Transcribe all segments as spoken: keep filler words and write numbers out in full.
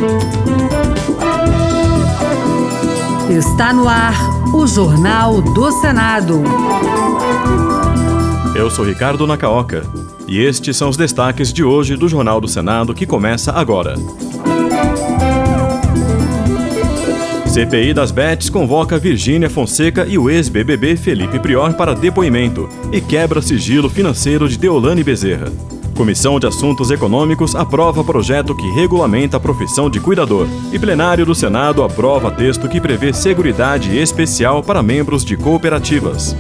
Está no ar o Jornal do Senado. Eu sou Ricardo Nacaoca e estes são os destaques de hoje do Jornal do Senado que começa agora. C P I das Bets convoca Virgínia Fonseca e o ex-B B B Felipe Prior para depoimento e quebra sigilo financeiro de Deolane Bezerra. Comissão de Assuntos Econômicos aprova projeto que regulamenta a profissão de cuidador. E plenário do Senado aprova texto que prevê seguridade especial para membros de cooperativas.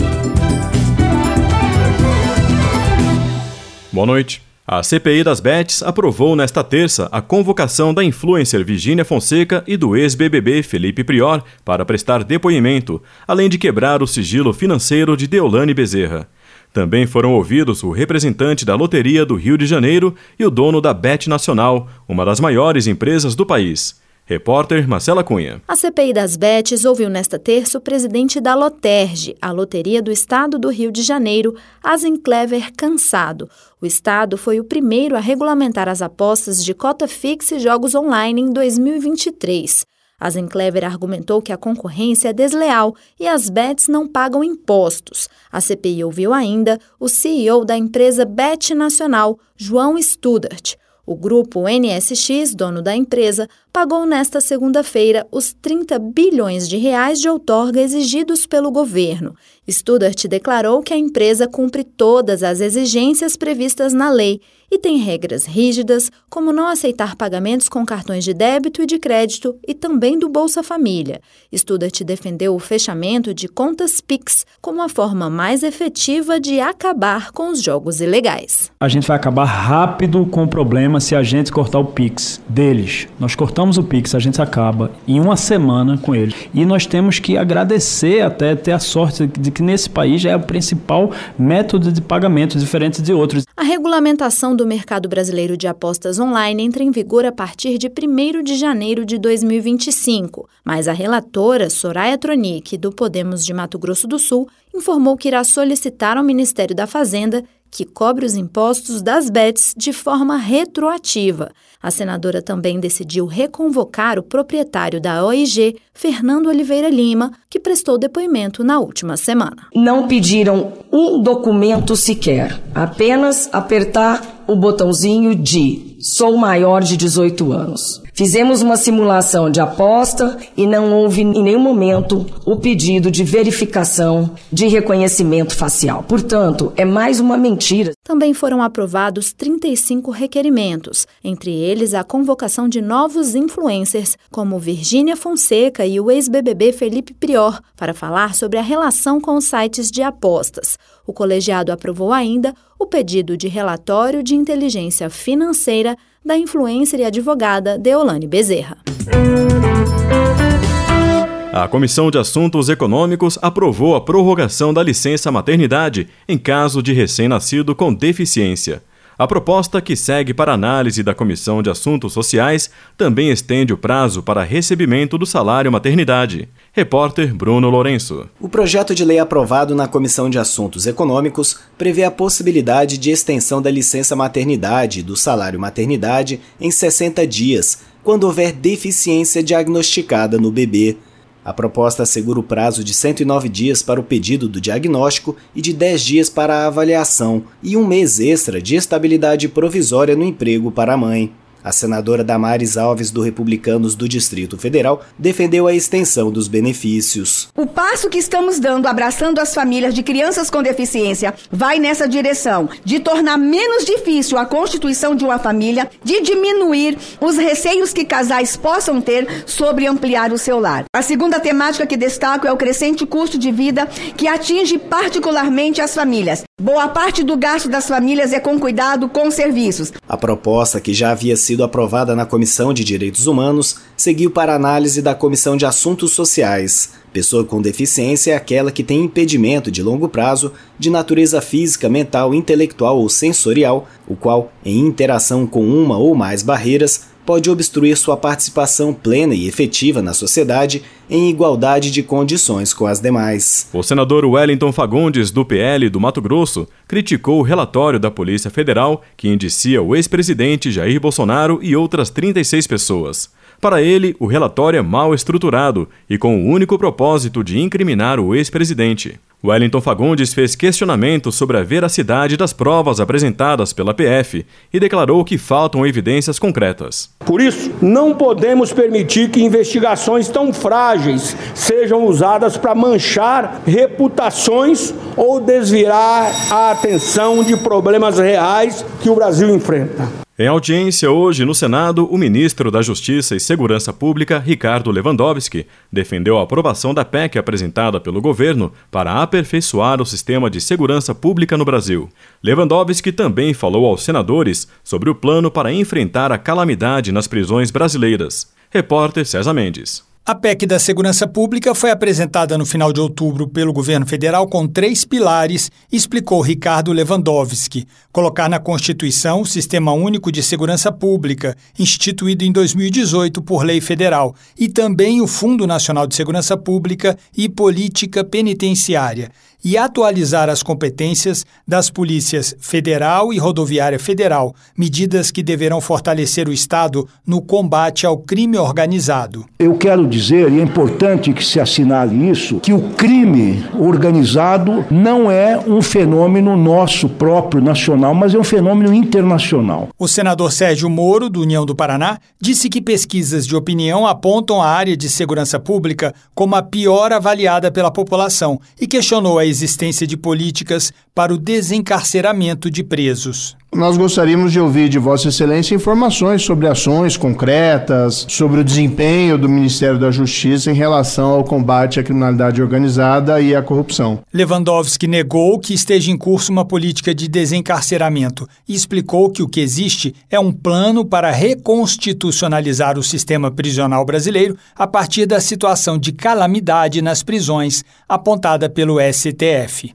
Boa noite. A C P I das Bets aprovou nesta terça a convocação da influencer Virgínia Fonseca e do ex-B B B Felipe Prior para prestar depoimento, além de quebrar o sigilo financeiro de Deolane Bezerra. Também foram ouvidos o representante da Loteria do Rio de Janeiro e o dono da Bet Nacional, uma das maiores empresas do país. Repórter Marcela Cunha. A C P I das Bets ouviu nesta terça o presidente da Loterge, a Loteria do Estado do Rio de Janeiro, Azenclever Cansado. O Estado foi o primeiro a regulamentar as apostas de cota fixa e jogos online em dois mil e vinte e três. Azenclever argumentou que a concorrência é desleal e as bets não pagam impostos. A C P I ouviu ainda o C E O da empresa Bet Nacional, João Studart. O grupo N S X, dono da empresa, pagou nesta segunda-feira os trinta bilhões de reais de outorga exigidos pelo governo. Studart declarou que a empresa cumpre todas as exigências previstas na lei e tem regras rígidas, como não aceitar pagamentos com cartões de débito e de crédito e também do Bolsa Família. Studart defendeu o fechamento de contas Pix como a forma mais efetiva de acabar com os jogos ilegais. A gente vai acabar rápido com o problema se a gente cortar o Pix deles. Nós cortamos o Pix, a gente acaba em uma semana com ele. E nós temos que agradecer, até ter a sorte de que nesse país já é o principal método de pagamento, diferente de outros. A regulamentação do mercado brasileiro de apostas online entra em vigor a partir de primeiro de janeiro de dois mil e vinte e cinco, mas a relatora Soraya Tronic, do Podemos de Mato Grosso do Sul, informou que irá solicitar ao Ministério da Fazenda que cobre os impostos das bets de forma retroativa. A senadora também decidiu reconvocar o proprietário da O I G, Fernando Oliveira Lima, que prestou depoimento na última semana. Não pediram um documento sequer, apenas apertar o botãozinho de sou maior de dezoito anos. Fizemos uma simulação de aposta e não houve em nenhum momento o pedido de verificação de reconhecimento facial. Portanto, é mais uma mentira. Também foram aprovados trinta e cinco requerimentos, entre eles a convocação de novos influencers, como Virgínia Fonseca e o ex-B B B Felipe Prior, para falar sobre a relação com os sites de apostas. O colegiado aprovou ainda o pedido de relatório de inteligência financeira da influencer e advogada Deolane Bezerra. A Comissão de Assuntos Econômicos aprovou a prorrogação da licença maternidade em caso de recém-nascido com deficiência. A proposta, que segue para análise da Comissão de Assuntos Sociais, também estende o prazo para recebimento do salário maternidade. Repórter Bruno Lourenço. O projeto de lei aprovado na Comissão de Assuntos Econômicos prevê a possibilidade de extensão da licença maternidade e do salário maternidade em sessenta dias, quando houver deficiência diagnosticada no bebê. A proposta assegura o prazo de cento e nove dias para o pedido do diagnóstico e de dez dias para a avaliação e um mês extra de estabilidade provisória no emprego para a mãe. A senadora Damares Alves, do Republicanos do Distrito Federal, defendeu a extensão dos benefícios. O passo que estamos dando, abraçando as famílias de crianças com deficiência, vai nessa direção de tornar menos difícil a constituição de uma família, de diminuir os receios que casais possam ter sobre ampliar o seu lar. A segunda temática que destaco é o crescente custo de vida que atinge particularmente as famílias. Boa parte do gasto das famílias é com cuidado com serviços. A proposta, que já havia sido aprovada na Comissão de Direitos Humanos, seguiu para análise da Comissão de Assuntos Sociais. Pessoa com deficiência é aquela que tem impedimento de longo prazo de natureza física, mental, intelectual ou sensorial, o qual, em interação com uma ou mais barreiras, pode obstruir sua participação plena e efetiva na sociedade em igualdade de condições com as demais. O senador Wellington Fagundes, do P L do Mato Grosso, criticou o relatório da Polícia Federal que indicia o ex-presidente Jair Bolsonaro e outras trinta e seis pessoas. Para ele, o relatório é mal estruturado e com o único propósito de incriminar o ex-presidente. Wellington Fagundes fez questionamentos sobre a veracidade das provas apresentadas pela P F e declarou que faltam evidências concretas. Por isso, não podemos permitir que investigações tão frágeis sejam usadas para manchar reputações ou desviar a atenção de problemas reais que o Brasil enfrenta. Em audiência hoje no Senado, o ministro da Justiça e Segurança Pública, Ricardo Lewandowski, defendeu a aprovação da P E C apresentada pelo governo para aperfeiçoar o sistema de segurança pública no Brasil. Lewandowski também falou aos senadores sobre o plano para enfrentar a calamidade nas prisões brasileiras. Repórter César Mendes. A P E C da Segurança Pública foi apresentada no final de outubro pelo governo federal com três pilares, explicou Ricardo Lewandowski. Colocar na Constituição o Sistema Único de Segurança Pública, instituído em dois mil e dezoito por lei federal, e também o Fundo Nacional de Segurança Pública e Política Penitenciária, e atualizar as competências das polícias federal e rodoviária federal, medidas que deverão fortalecer o Estado no combate ao crime organizado. Eu quero dizer, e é importante que se assinale isso, que o crime organizado não é um fenômeno nosso próprio, nacional, mas é um fenômeno internacional. O senador Sérgio Moro, do União do Paraná, disse que pesquisas de opinião apontam a área de segurança pública como a pior avaliada pela população e questionou a existência de políticas para o desencarceramento de presos. Nós gostaríamos de ouvir de Vossa Excelência informações sobre ações concretas, sobre o desempenho do Ministério da Justiça em relação ao combate à criminalidade organizada e à corrupção. Lewandowski negou que esteja em curso uma política de desencarceramento e explicou que o que existe é um plano para reconstitucionalizar o sistema prisional brasileiro a partir da situação de calamidade nas prisões apontada pelo S T F.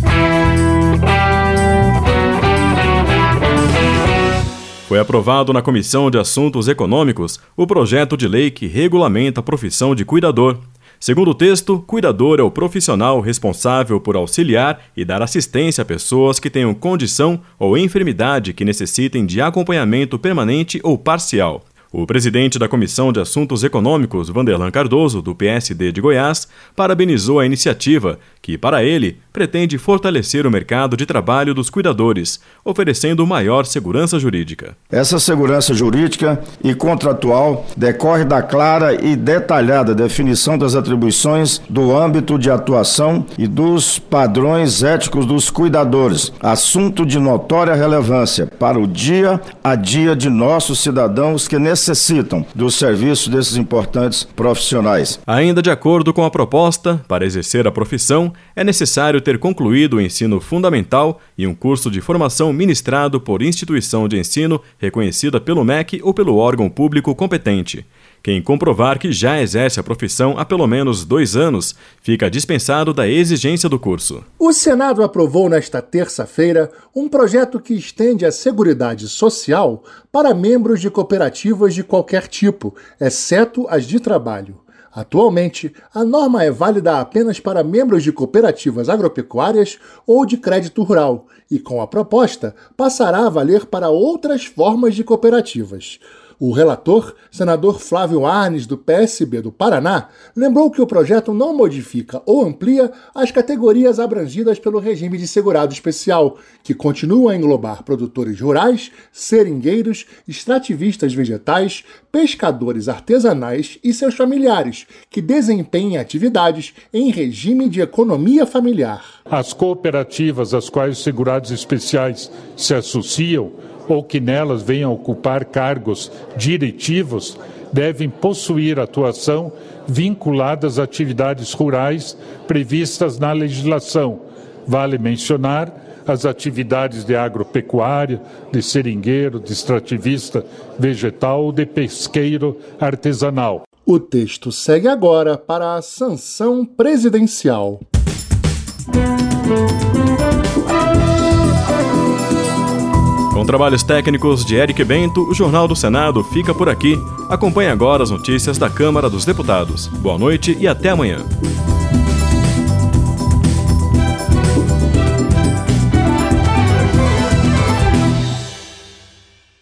Foi aprovado na Comissão de Assuntos Econômicos o projeto de lei que regulamenta a profissão de cuidador. Segundo o texto, cuidador é o profissional responsável por auxiliar e dar assistência a pessoas que tenham condição ou enfermidade que necessitem de acompanhamento permanente ou parcial. O presidente da Comissão de Assuntos Econômicos, Vanderlan Cardoso, do P S D de Goiás, parabenizou a iniciativa, que, para ele, pretende fortalecer o mercado de trabalho dos cuidadores, oferecendo maior segurança jurídica. Essa segurança jurídica e contratual decorre da clara e detalhada definição das atribuições, do âmbito de atuação e dos padrões éticos dos cuidadores, assunto de notória relevância para o dia a dia de nossos cidadãos que necessitam necessitam do serviço desses importantes profissionais. Ainda de acordo com a proposta, para exercer a profissão, é necessário ter concluído o ensino fundamental e um curso de formação ministrado por instituição de ensino reconhecida pelo M E C ou pelo órgão público competente. Quem comprovar que já exerce a profissão há pelo menos dois anos, fica dispensado da exigência do curso. O Senado aprovou nesta terça-feira um projeto que estende a Seguridade Social para membros de cooperativas de qualquer tipo, exceto as de trabalho. Atualmente, a norma é válida apenas para membros de cooperativas agropecuárias ou de crédito rural e, com a proposta, passará a valer para outras formas de cooperativas. O relator, senador Flávio Arnes, do P S B do Paraná, lembrou que o projeto não modifica ou amplia as categorias abrangidas pelo regime de segurado especial, que continua a englobar produtores rurais, seringueiros, extrativistas vegetais, pescadores artesanais e seus familiares, que desempenhem atividades em regime de economia familiar. As cooperativas às quais os segurados especiais se associam ou que nelas venham ocupar cargos diretivos, devem possuir atuação vinculada às atividades rurais previstas na legislação. Vale mencionar as atividades de agropecuária, de seringueiro, de extrativista vegetal ou de pesqueiro artesanal. O texto segue agora para a sanção presidencial. Com trabalhos técnicos de Eric Bento, o Jornal do Senado fica por aqui. Acompanhe agora as notícias da Câmara dos Deputados. Boa noite e até amanhã.